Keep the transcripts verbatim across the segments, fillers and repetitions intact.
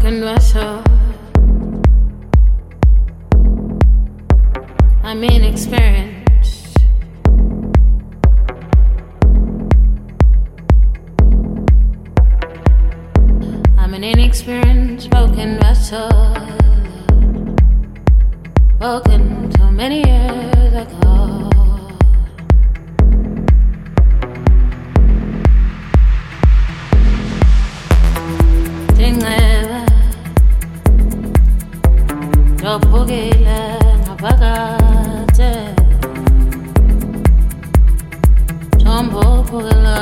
broken vessel. I'm inexperienced. I'm an inexperienced broken vessel, broken so many years ago. Tingeva, jopugile ngapakate, jombo pugila,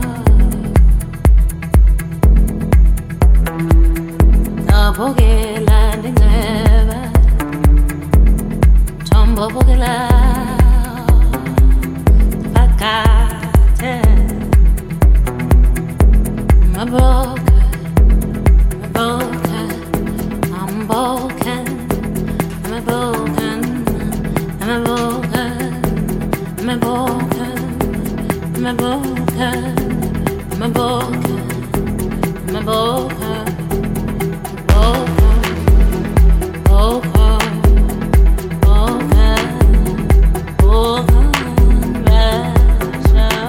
jopugila tingeva, jombo pugila, pakate, mabo. Broken, I'm broken, I'm a broken, I'm a broken, I'm a broken, I'm a broken, I'm a broken, I'm a broken, broken, broken, broken, broken vessel.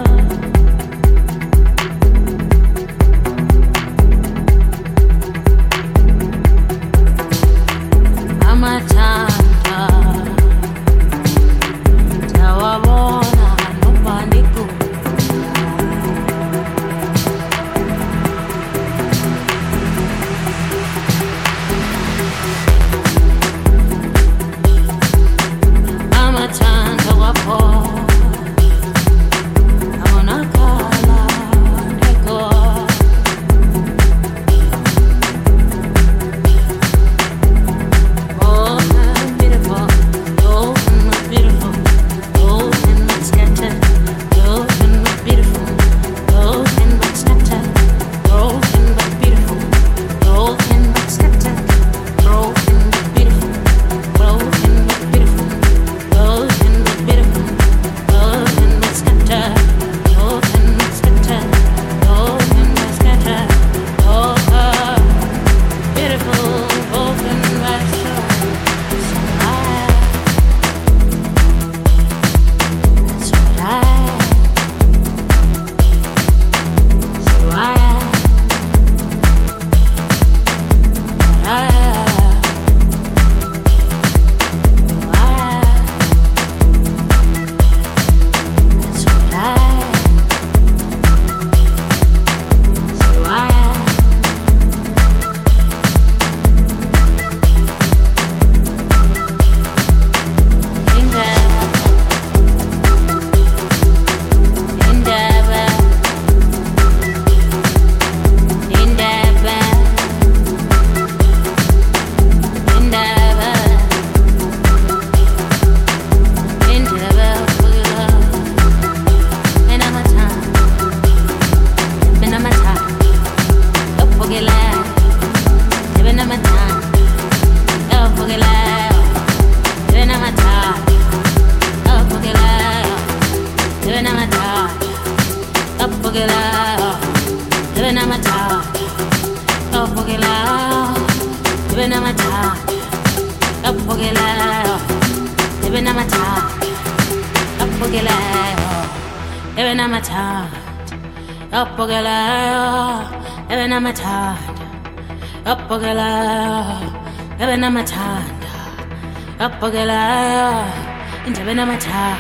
Appogelayo, intebena matata.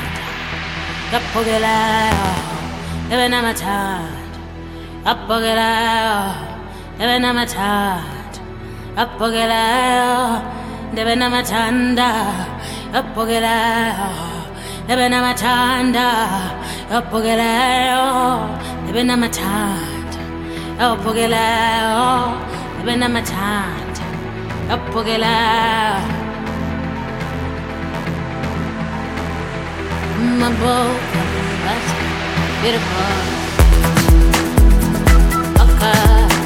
Appogelayo, intebena matata. Appogelayo, intebena matata. Appogelayo, intebena matanda. Appogelayo, intebena matanda. Appogelayo, intebena matata. Appogelayo, intebena matata. Appogelayo. My broken, that's beautiful. Okay.